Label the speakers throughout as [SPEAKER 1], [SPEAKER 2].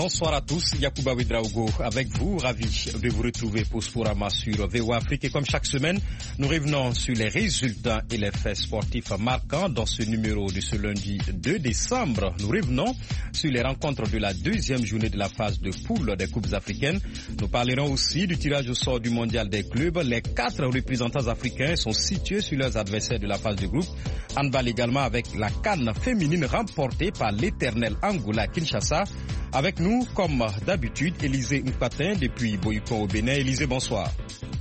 [SPEAKER 1] Bonsoir à tous, Yacouba Ouedraogo avec vous, ravi de vous retrouver pour Sporama sur VOA Afrique. Et comme chaque semaine, nous revenons sur les résultats et les faits sportifs marquants dans ce numéro de ce lundi 2 décembre. Nous revenons sur les rencontres de la deuxième journée de la phase de poule des Coupes africaines. Nous parlerons aussi du tirage au sort du mondial des clubs. Les 4 représentants africains sont situés sur leurs adversaires de la phase de groupe. Handball également avec la CAN féminine remportée par l'éternel Angola Kinshasa. Avec nous, comme d'habitude, Élisée Mpatin depuis Boycon au Bénin. Élisée, bonsoir.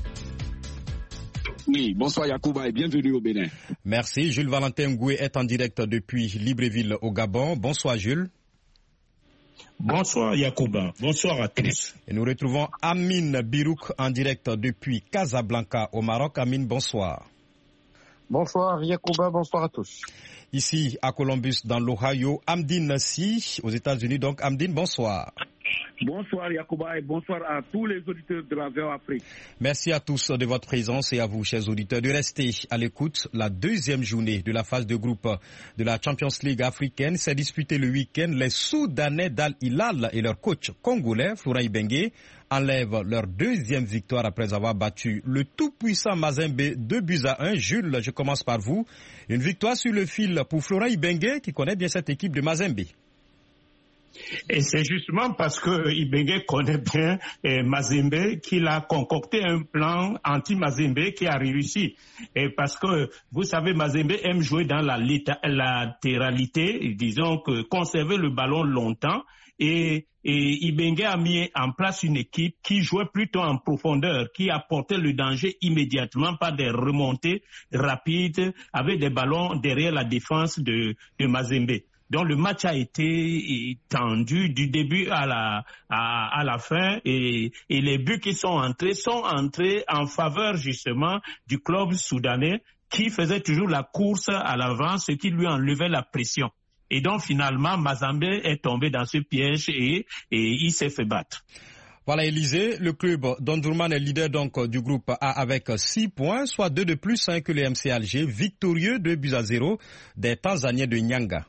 [SPEAKER 2] Oui, bonsoir Yacouba et bienvenue au Bénin.
[SPEAKER 1] Merci. Jules Valentin Ngoué est en direct depuis Libreville au Gabon. Bonsoir Jules.
[SPEAKER 3] Bonsoir Yacouba, bonsoir à tous.
[SPEAKER 1] Et nous retrouvons Amine Birouk en direct depuis Casablanca au Maroc. Amine, bonsoir.
[SPEAKER 4] Bonsoir Yacouba, bonsoir à tous.
[SPEAKER 1] Ici à Columbus dans l'Ohio, Amdine Nassi aux États-Unis. Donc Amdine, bonsoir.
[SPEAKER 5] Bonsoir Yacouba et bonsoir à tous les auditeurs de la VOA Afrique.
[SPEAKER 1] Merci à tous de votre présence et à vous, chers auditeurs, de rester à l'écoute. La deuxième journée de la phase de groupe de la Champions League africaine s'est disputée le week-end. Les Soudanais d'Al Hilal et leur coach congolais, Florent Ibenge, enlèvent leur deuxième victoire après avoir battu le tout-puissant Mazembe 2-1. Jules, je commence par vous. Une victoire sur le fil pour Florent Ibenge qui connaît bien cette équipe de Mazembe.
[SPEAKER 3] Et c'est justement parce que Ibenge connaît bien Mazembe qu'il a concocté un plan anti-Mazembe qui a réussi. Et parce que, vous savez, Mazembe aime jouer dans la latéralité, disons que conserver le ballon longtemps. Et Ibenge a mis en place une équipe qui jouait plutôt en profondeur, qui apportait le danger immédiatement par des remontées rapides avec des ballons derrière la défense de Mazembe. Donc le match a été tendu du début à la fin et les buts qui sont entrés en faveur justement du club soudanais qui faisait toujours la course à l'avant, ce qui lui enlevait la pression. Et donc finalement Mazembe est tombé dans ce piège et il s'est fait battre.
[SPEAKER 1] Voilà Élisée, le club d'Omdurman est leader donc du groupe A avec 6 points, soit 2 de plus que le MC Alger, victorieux 2-0 des Tanzaniens de Nyanga.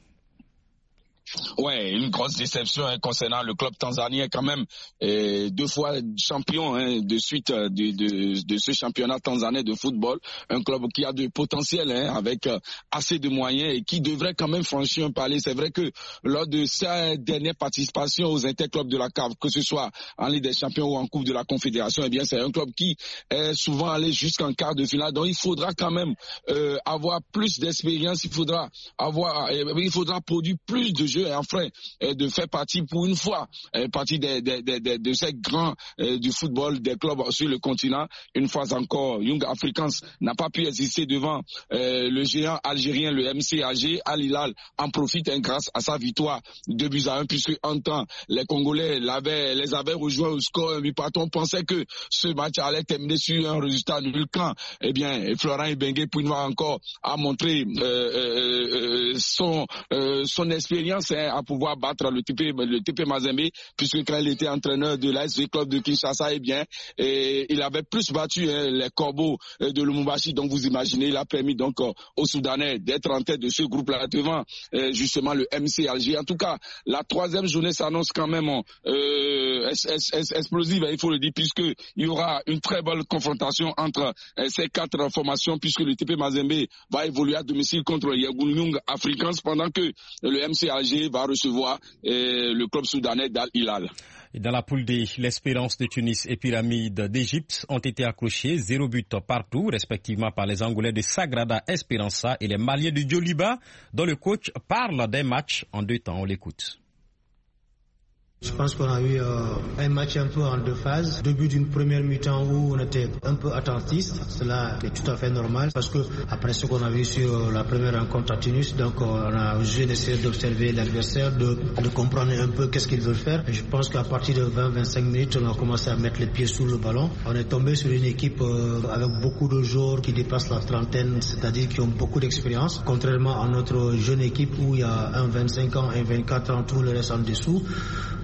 [SPEAKER 2] Ouais, une grosse déception concernant le club tanzanien quand même, 2 fois champion de suite de ce championnat tanzanien de football, un club qui a de potentiel avec assez de moyens et qui devrait quand même franchir un palier. C'est vrai que lors de sa dernière participation aux interclubs de la CAF, que ce soit en Ligue des Champions ou en Coupe de la Confédération, eh bien c'est un club qui est souvent allé jusqu'en quart de finale. Donc il faudra quand même avoir plus d'expérience, il faudra produire plus de jeux et enfin de faire partie pour une fois partie de ces grands du football des clubs sur le continent. Une fois encore, Young Africans n'a pas pu exister devant le géant algérien, le MC Alger. Al Hilal en profite grâce à sa victoire 2-1 puisque en temps les Congolais les avaient rejoints au score 1 but partout. On pensait que ce match allait terminer sur un résultat nul quand Florent Ibenge pour une fois encore a montré son expérience à pouvoir battre le TP Mazembe, puisque quand il était entraîneur de l'ASV Club de Kinshasa, il avait plus battu les corbeaux de Lumumbashi. Donc vous imaginez, il a permis donc aux Soudanais d'être en tête de ce groupe-là devant justement le MC Alger. En tout cas, la 3e journée s'annonce quand même explosive, il faut le dire, puisque il y aura une très bonne confrontation entre ces 4 formations, puisque le TP Mazembe va évoluer à domicile contre Young Africans, pendant que le MC Alger va recevoir le club soudanais d'Al Hilal.
[SPEAKER 1] Dans la poule D, l'Espérance de Tunis et Pyramide d'Égypte ont été accrochés 0 but partout, respectivement par les Angolais de Sagrada Esperança et les Maliens de Djoliba, dont le coach parle d'un match en 2 temps. On l'écoute.
[SPEAKER 6] Je pense qu'on a eu un match un peu en 2 phases. Début d'une première mi-temps où on était un peu attentiste. Cela est tout à fait normal parce que après ce qu'on a vu sur la première rencontre à Tunis, donc on a essayé d'observer l'adversaire, de comprendre un peu qu'est-ce qu'il veut faire. Et je pense qu'à partir de 20-25 minutes, on a commencé à mettre les pieds sous le ballon. On est tombé sur une équipe avec beaucoup de joueurs qui dépassent la trentaine, c'est-à-dire qui ont beaucoup d'expérience. Contrairement à notre jeune équipe où il y a un 25 ans, un 24 ans, tout le reste en dessous.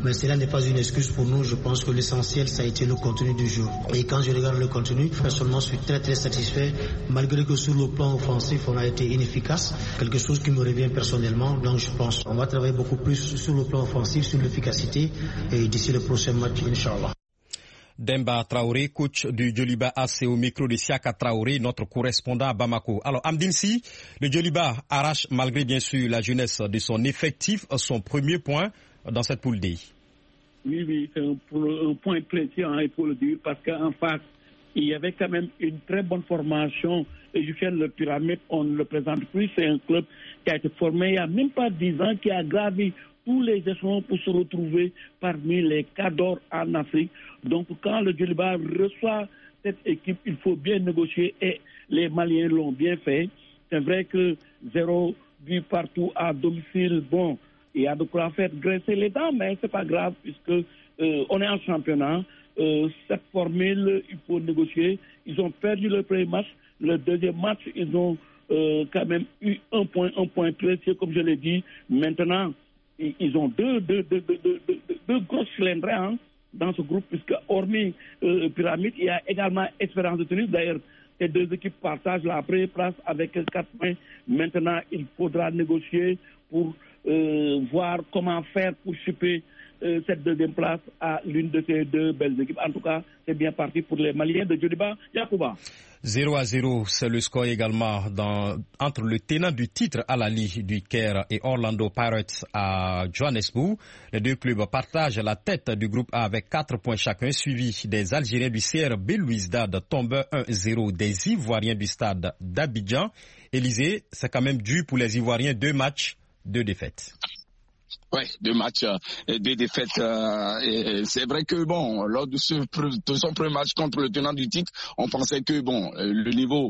[SPEAKER 6] Mais cela n'est pas une excuse pour nous. Je pense que l'essentiel, ça a été le contenu du jeu. Et quand je regarde le contenu, personnellement, je suis très très satisfait, malgré que sur le plan offensif, on a été inefficace, quelque chose qui me revient personnellement. Donc je pense qu'on va travailler beaucoup plus sur le plan offensif, sur l'efficacité, et d'ici le prochain match, Inch'Allah.
[SPEAKER 1] Demba Traoré, coach du Djoliba AC au micro de Siaka Traoré, notre correspondant à Bamako. Alors, Amdine Si, le Djoliba arrache, malgré bien sûr la jeunesse de son effectif, son premier point dans cette poule D.
[SPEAKER 5] Oui, c'est un point précis, il faut le dire, parce qu'en face, il y avait quand même une très bonne formation égyptienne. Le Pyramide, on ne le présente plus, c'est un club qui a été formé il n'y a même pas 10 ans, qui a gravi tous les échelons pour se retrouver parmi les cadors en Afrique. Donc quand le Djoliba reçoit cette équipe, il faut bien négocier et les Maliens l'ont bien fait. C'est vrai que 0 but partout à domicile, bon, il y a de quoi faire graisser les dents, mais c'est pas grave puisque on est en championnat. Cette formule, il faut négocier. Ils ont perdu le premier match. Le deuxième match, ils ont quand même eu un point précieux, comme je l'ai dit. Maintenant, ils ont deux grosses cylindres dans ce groupe, puisque hormis Pyramide, il y a également Espérance de Tunis. D'ailleurs, ces deux équipes partagent la première place avec 4 points. Maintenant, il faudra négocier pour voir comment faire pour choper cette deuxième place à l'une de ces deux belles équipes. En tout cas, c'est bien parti pour les Maliens de Djoliba. Yacouba.
[SPEAKER 1] 0-0, c'est le score également entre le tenant du titre à la Ligue du Caire et Orlando Pirates à Johannesburg. Les deux clubs partagent la tête du groupe A avec 4 points chacun, suivi des Algériens du CR Belouizdad, tombent 1-0 des Ivoiriens du stade d'Abidjan. Élysée, c'est quand même dû pour les Ivoiriens, 2 matchs, 2 défaites.
[SPEAKER 2] Ouais, 2 matchs, 2 défaites. C'est vrai que bon, lors de son premier match contre le tenant du titre, on pensait que bon, le niveau,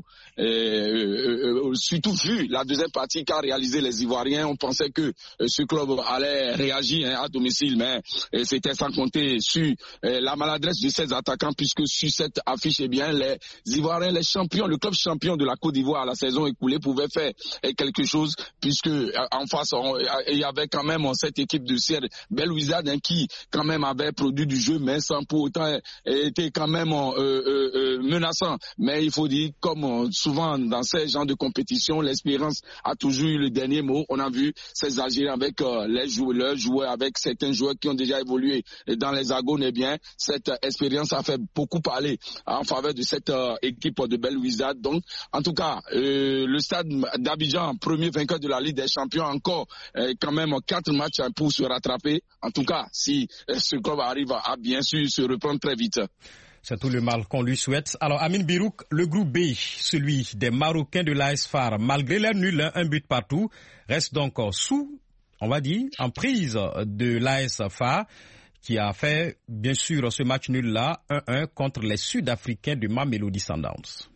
[SPEAKER 2] surtout vu la deuxième partie qu'a réalisé les Ivoiriens, on pensait que ce club allait réagir à domicile, mais c'était sans compter sur la maladresse de ses attaquants, puisque sur cette affiche, eh bien, les Ivoiriens, les champions, le club champion de la Côte d'Ivoire la saison écoulée pouvait faire quelque chose, puisque en face, il y avait quand même cette équipe de CR Belouizdad qui quand même avait produit du jeu, mais sans pour autant était quand même menaçant. Mais il faut dire, comme souvent dans ces genres de compétition, l'expérience a toujours eu le dernier mot. On a vu ces Algériens avec leurs joueurs, avec certains joueurs qui ont déjà évolué dans les Agones. Eh bien, cette expérience a fait beaucoup parler en faveur de cette équipe de Belouizdad. Donc, en tout cas, le stade d'Abidjan, premier vainqueur de la Ligue des Champions, encore quand même 4 matchs pour se rattraper. En tout cas, si ce club arrive à bien sûr se reprendre très vite.
[SPEAKER 1] C'est tout le mal qu'on lui souhaite. Alors, Amine Birouk, le groupe B, celui des Marocains de l'AS FAR, malgré leur nul, 1 but partout, reste donc sous, on va dire, en prise de l'AS FAR, qui a fait, bien sûr, ce match nul-là, 1-1 contre les Sud-Africains de Mamelodi Sundowns.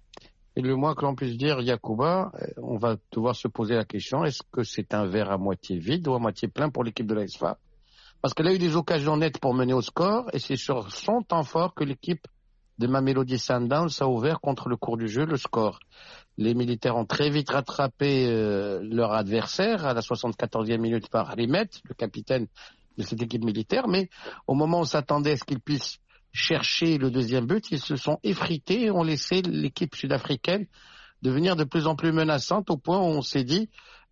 [SPEAKER 4] Et le moins que l'on puisse dire, Yacouba, on va devoir se poser la question, est-ce que c'est un verre à moitié vide ou à moitié plein pour l'équipe de l'AS FAR? Parce qu'elle a eu des occasions nettes pour mener au score, et c'est sur son temps fort que l'équipe de Mamelodi Sundowns a ouvert contre le cours du jeu le score. Les militaires ont très vite rattrapé leur adversaire à la 74e minute par Rimet, le capitaine de cette équipe militaire, mais au moment où on s'attendait à ce qu'ils puissent chercher le deuxième but, ils se sont effrités et ont laissé l'équipe sud-africaine devenir de plus en plus menaçante au point où on s'est dit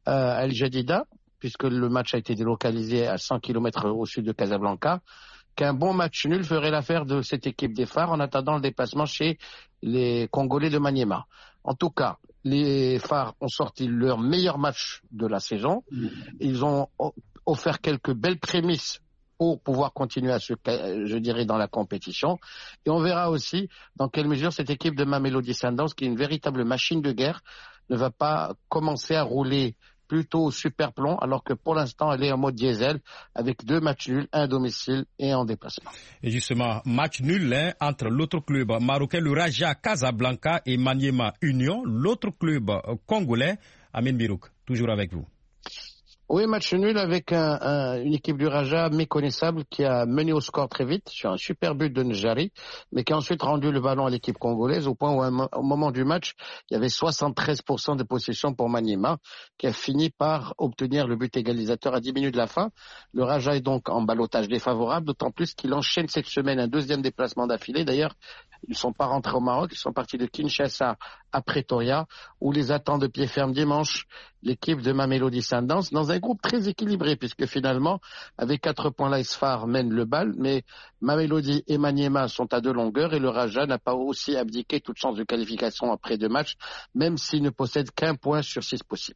[SPEAKER 4] El Jadida, puisque le match a été délocalisé à 100 km au sud de Casablanca, qu'un bon match nul ferait l'affaire de cette équipe des Phares en attendant le déplacement chez les Congolais de Maniema. En tout cas, les Phares ont sorti leur meilleur match de la saison. Ils ont offert quelques belles prémices pour pouvoir continuer à je dirais, dans la compétition. Et on verra aussi dans quelle mesure cette équipe de Mamelodi Sundowns, qui est une véritable machine de guerre, ne va pas commencer à rouler plutôt au super plomb, alors que pour l'instant, elle est en mode diesel, avec 2 matchs nuls, 1 à domicile et en déplacement.
[SPEAKER 1] Et justement, match nul entre l'autre club marocain, le Raja Casablanca, et Maniema Union, l'autre club congolais. Amine Birouk, toujours avec vous.
[SPEAKER 4] Oui, match nul avec une équipe du Raja méconnaissable qui a mené au score très vite sur un super but de Njari, mais qui a ensuite rendu le ballon à l'équipe congolaise au point où au moment du match, il y avait 73% de possession pour Maniema, qui a fini par obtenir le but égalisateur à 10 minutes de la fin. Le Raja est donc en ballottage défavorable, d'autant plus qu'il enchaîne cette semaine un deuxième déplacement d'affilée. D'ailleurs, ils ne sont pas rentrés au Maroc, ils sont partis de Kinshasa à Pretoria, où les attend de pied ferme dimanche l'équipe de Mamelodi Sundowns, dans un groupe très équilibré, puisque finalement, avec 4 points, l'Aisfar mène le bal, mais Mamelodi et Maniema sont à 2 longueurs, et le Raja n'a pas aussi abdiqué toute chance de qualification après 2 matchs, même s'il ne possède qu'1 point sur 6 possibles.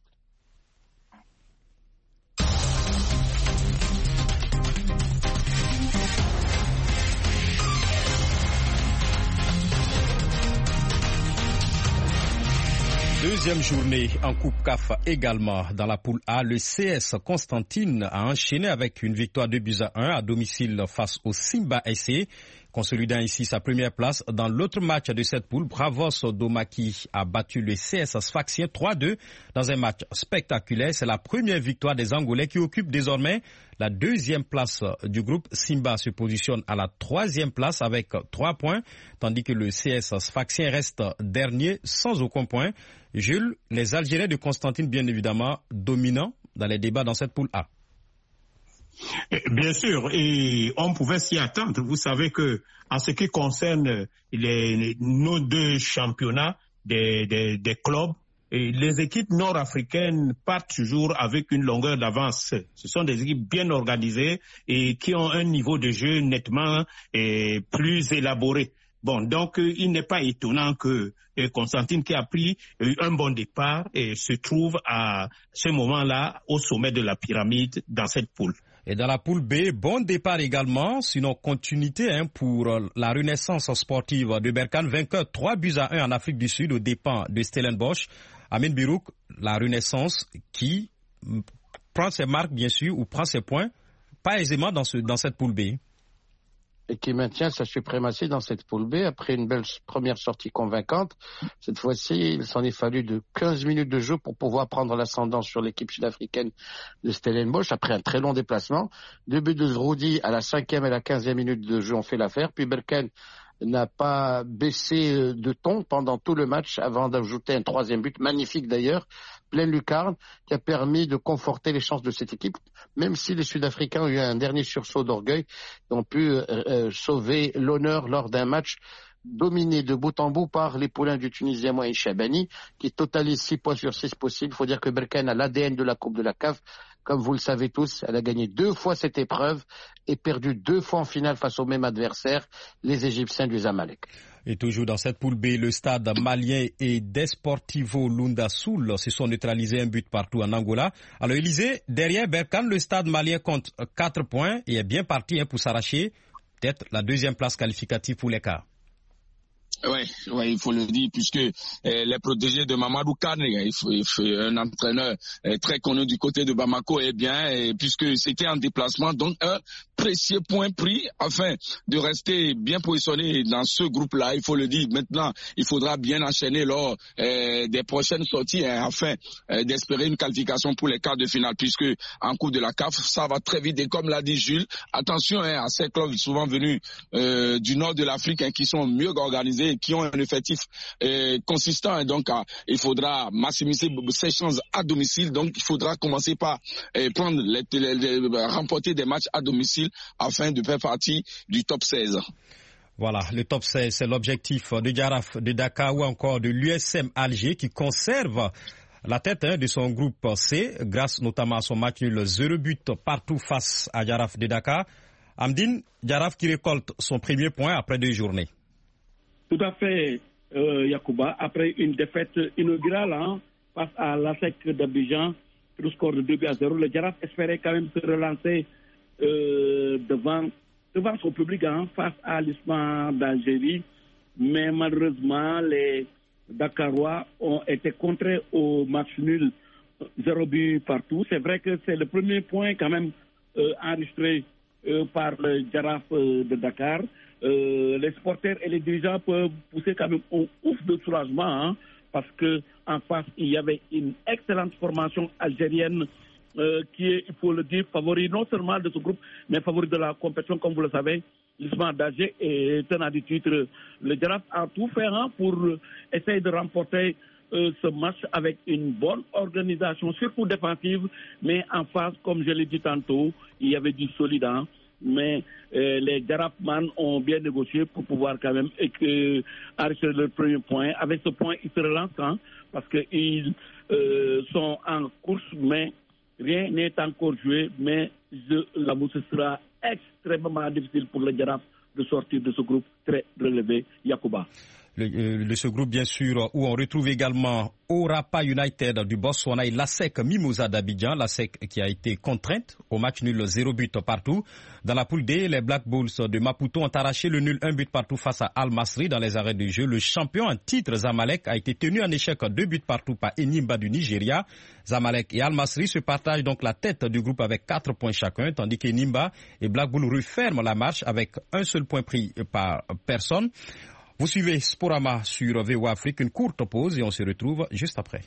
[SPEAKER 1] Deuxième journée en Coupe CAF également dans la poule A. Le CS Constantine a enchaîné avec une victoire 2-1 à domicile face au Simba SC, consolidant ici sa première place. Dans l'autre match de cette poule, Bravos Domaki a battu le CS Sfaxien 3-2 dans un match spectaculaire. C'est la première victoire des Angolais qui occupent désormais la deuxième place du groupe. Simba se positionne à la 3e place avec 3 points, tandis que le CS Sfaxien reste dernier sans aucun point. Jules, les Algériens de Constantine, bien évidemment, dominants dans les débats dans cette poule A.
[SPEAKER 3] Bien sûr, et on pouvait s'y attendre. Vous savez que, en ce qui concerne nos 2 championnats des clubs, et les équipes nord-africaines partent toujours avec une longueur d'avance. Ce sont des équipes bien organisées et qui ont un niveau de jeu nettement plus élaboré. Bon, donc il n'est pas étonnant que Constantine, qui a pris un bon départ, se trouve à ce moment-là au sommet de la pyramide dans cette poule.
[SPEAKER 1] Et dans la poule B, bon départ également, sinon continuité pour la renaissance sportive de Berkane, vainqueur 3-1 en Afrique du Sud aux dépens de Stellenbosch. Amin Birouk, la renaissance qui prend ses marques bien sûr, ou prend ses points, pas aisément dans cette poule B.
[SPEAKER 4] Et qui maintient sa suprématie dans cette poule B après une belle première sortie convaincante. Cette fois-ci, il s'en est fallu de 15 minutes de jeu pour pouvoir prendre l'ascendant sur l'équipe sud-africaine de Stellenbosch après un très long déplacement. 2 buts de Zroudi à la 5e et la 15e minute de jeu ont fait l'affaire. Puis Berkane n'a pas baissé de ton pendant tout le match avant d'ajouter un 3e but, magnifique d'ailleurs, pleine lucarne, qui a permis de conforter les chances de cette équipe, même si les Sud-Africains ont eu un dernier sursaut d'orgueil et ont pu sauver l'honneur lors d'un match dominé de bout en bout par les poulains du Tunisien Moïse Chabani, qui totalise 6 points sur 6 possibles. Il faut dire que Berkane a l'ADN de la Coupe de la CAF. Comme vous le savez tous, elle a gagné 2 fois cette épreuve et perdu 2 fois en finale face au même adversaire, les Égyptiens du Zamalek.
[SPEAKER 1] Et toujours dans cette poule B, le stade malien et Desportivo Lunda Sul se sont neutralisés 1 but partout en Angola. Alors Élysée, derrière Berkane, le stade malien compte 4 points et est bien parti pour s'arracher peut-être la 2e place qualificative pour les quarts.
[SPEAKER 2] Ouais, il faut le dire, puisque les protégés de Mamadou Kane, il faut un entraîneur très connu du côté de Bamako, puisque c'était en déplacement, donc un précieux point pris afin de rester bien positionné dans ce groupe-là. Il faut le dire. Maintenant, il faudra bien enchaîner lors des prochaines sorties afin d'espérer une qualification pour les quarts de finale, puisque en Coupe de la CAF, ça va très vite. Et comme l'a dit Jules, attention à ces clubs souvent venus du nord de l'Afrique qui sont mieux organisés, qui ont un effectif consistant, et donc il faudra maximiser ses chances à domicile. Donc il faudra commencer par remporter des matchs à domicile afin de faire partie du top 16.
[SPEAKER 1] Voilà, le top 16, c'est l'objectif de Jaraaf de Dakar ou encore de l'USM Alger qui conserve la tête de son groupe C grâce notamment à son match nul 0 but partout face à Jaraaf de Dakar. Amdine, Jaraaf qui récolte son premier point après 2 journées.
[SPEAKER 5] Tout à fait, Yacouba. Après une défaite inaugurale face à l'ASEC d'Abidjan, le score de 2-0, le Jaraaf espérait quand même se relancer devant son public face à l'Isma d'Algérie. Mais malheureusement, les Dakarois ont été contraints au match nul 0 but partout. C'est vrai que c'est le premier point quand même enregistré par le Jaraaf de Dakar. Les supporters et les dirigeants peuvent pousser quand même un ouf de soulagement parce que en face il y avait une excellente formation algérienne qui est, il faut le dire, favori non seulement de ce groupe, mais favori de la compétition, comme vous le savez. L'Ousmane d'Alger est tenant du titre. Le Jaraaf a tout fait pour essayer de remporter ce match avec une bonne organisation, surtout défensive, mais en face, comme je l'ai dit tantôt, il y avait du solide. Mais les Jaraafman ont bien négocié pour pouvoir quand même arrêter le premier point. Avec ce point, ils se relancent parce qu'ils sont en course, mais rien n'est encore joué. Mais l'avoue, ce sera extrêmement difficile pour le Jaraaf de sortir de ce groupe très relevé. Yacouba.
[SPEAKER 1] De ce groupe, bien sûr, où on retrouve également Orapa United du Botswana et l'ASEC Mimosa d'Abidjan, l'ASEC qui a été contrainte au match nul 0 but partout. Dans la poule D, les Black Bulls de Maputo ont arraché le nul 1 but partout face à Al Masry dans les arrêts de jeu. Le champion en titre, Zamalek, a été tenu en échec 2 buts partout par Enyimba du Nigeria. Zamalek et Al Masry se partagent donc la tête du groupe avec 4 points chacun, tandis qu'Enyimba et Black Bulls referment la marche avec un seul point pris par personne. Vous suivez Sporama sur VOA Afrique, une courte pause et on se retrouve juste après.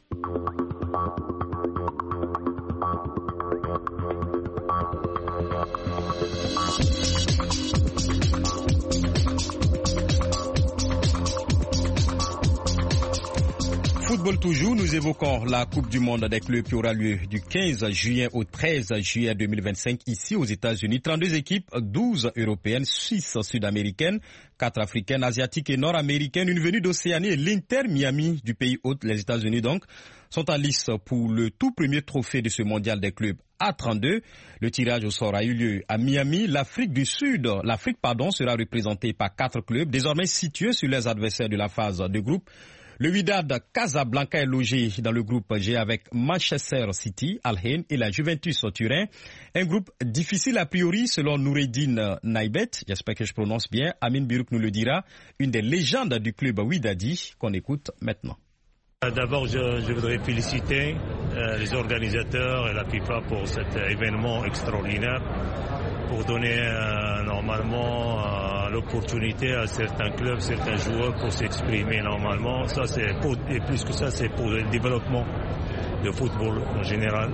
[SPEAKER 1] Football toujours, nous évoquons la Coupe du Monde des clubs qui aura lieu du 15 juillet au 13 juillet 2025 ici aux États-Unis. 32 équipes, 12 européennes, 6 sud-américaines, 4 africaines, asiatiques et nord-américaines, une venue d'Océanie et l'Inter Miami du pays hôte, les États-Unis donc, sont en lice pour le tout premier trophée de ce mondial des clubs A32. Le tirage au sort a eu lieu à Miami. L'Afrique sera représentée par 4 clubs, désormais situés sur les adversaires de la phase de groupe. Le Wydad Casablanca est logé dans le groupe G avec Manchester City, Al Ain et la Juventus Turin. Un groupe difficile a priori selon Noureddine Naibet, j'espère que je prononce bien, Amin Birouk nous le dira, une des légendes du club Wydadi qu'on écoute maintenant.
[SPEAKER 7] D'abord, je voudrais féliciter les organisateurs et la FIFA pour cet événement extraordinaire, pour donner normalement l'opportunité à certains clubs, certains joueurs pour s'exprimer normalement. Ça, et plus que ça, c'est pour le développement du football en général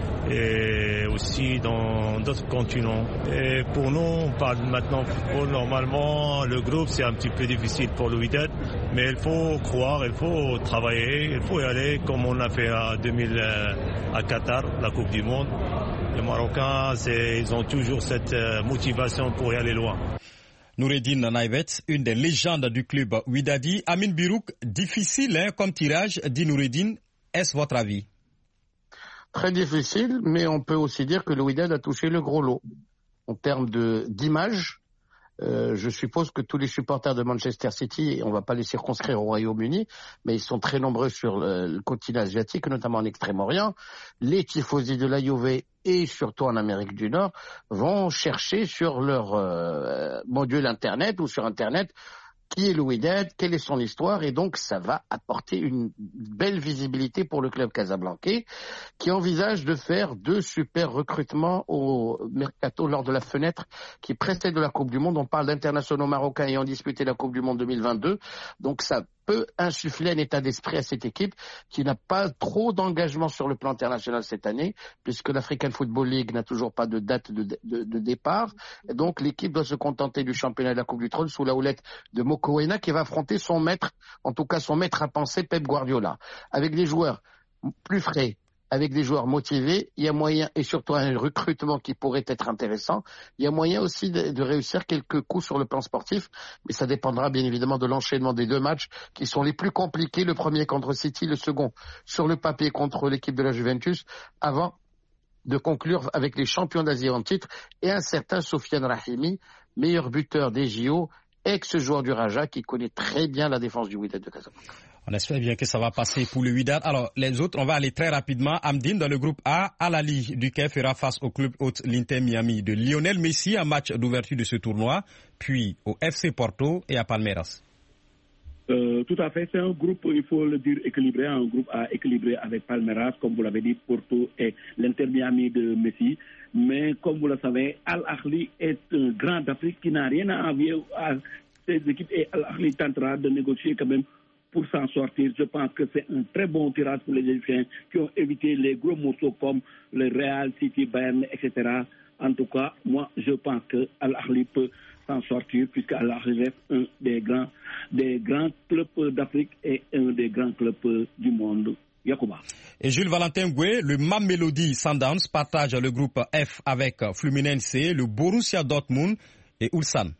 [SPEAKER 7] et aussi dans d'autres continents. Et pour nous, on parle maintenant football. Normalement, le groupe, c'est un petit peu difficile pour le Wydad, mais il faut croire, il faut travailler, il faut y aller comme on l'a fait à Qatar, la Coupe du Monde. Les Marocains, ils ont toujours cette motivation pour y aller loin.
[SPEAKER 1] Noureddine Naibet, une des légendes du club Wydadi. Amin Birouk, difficile comme tirage, dit Noureddine. Est-ce votre avis?
[SPEAKER 4] Très difficile, mais on peut aussi dire que le Wydad a touché le gros lot. En termes d'image, je suppose que tous les supporters de Manchester City, on ne va pas les circonscrire au Royaume-Uni, mais ils sont très nombreux sur le continent asiatique, notamment en Extrême-Orient. Les tifosi de la Juve et surtout en Amérique du Nord vont chercher sur leur module Internet ou sur Internet qui est le Wydad, quelle est son histoire, et donc ça va apporter une belle visibilité pour le club casablancais qui envisage de faire 2 super recrutements au mercato lors de la fenêtre qui précède de la Coupe du Monde. On parle d'internationaux marocains ayant disputé la Coupe du Monde 2022, donc ça peut insuffler un état d'esprit à cette équipe qui n'a pas trop d'engagement sur le plan international cette année, puisque l'African Football League n'a toujours pas de date de départ. Et donc l'équipe doit se contenter du championnat de la Coupe du Trône sous la houlette de Mokoena qui va affronter son maître, en tout cas son maître à penser, Pep Guardiola. Avec des joueurs plus frais, avec des joueurs motivés, il y a moyen, et surtout un recrutement qui pourrait être intéressant, il y a moyen aussi de réussir quelques coups sur le plan sportif, mais ça dépendra bien évidemment de l'enchaînement des 2 matchs qui sont les plus compliqués, le premier contre City, le second sur le papier contre l'équipe de la Juventus, avant de conclure avec les champions d'Asie en titre et un certain Sofiane Rahimi, meilleur buteur des JO, ex-joueur du Raja qui connaît très bien la défense du Wydad de Casablanca.
[SPEAKER 1] On espère bien que ça va passer pour le Wydad. Alors, les autres, on va aller très rapidement. Amdine, dans le groupe A, Al Ahly du Caire fera face au club hôte l'Inter Miami de Lionel Messi, un match d'ouverture de ce tournoi, puis au FC Porto et à Palmeiras.
[SPEAKER 5] Tout à fait, c'est un groupe, il faut le dire, équilibré, un groupe A équilibré avec Palmeiras, comme vous l'avez dit, Porto et l'Inter Miami de Messi. Mais comme vous le savez, Al Ahly est un grand d'Afrique qui n'a rien à envier à ces équipes et Al Ahly tentera de négocier quand même pour s'en sortir. Je pense que c'est un très bon tirage pour les Égyptiens qui ont évité les gros morceaux comme le Real, City, Bayern, etc. En tout cas, moi, je pense que Al-Ahly peut s'en sortir puisque Al-Ahly reste un des grands clubs d'Afrique et un des grands clubs du monde. Yacouba.
[SPEAKER 1] Et Jules Valentin Goué, le Mamelodi Sundowns partage le groupe F avec Fluminense, le Borussia Dortmund et Ulsan.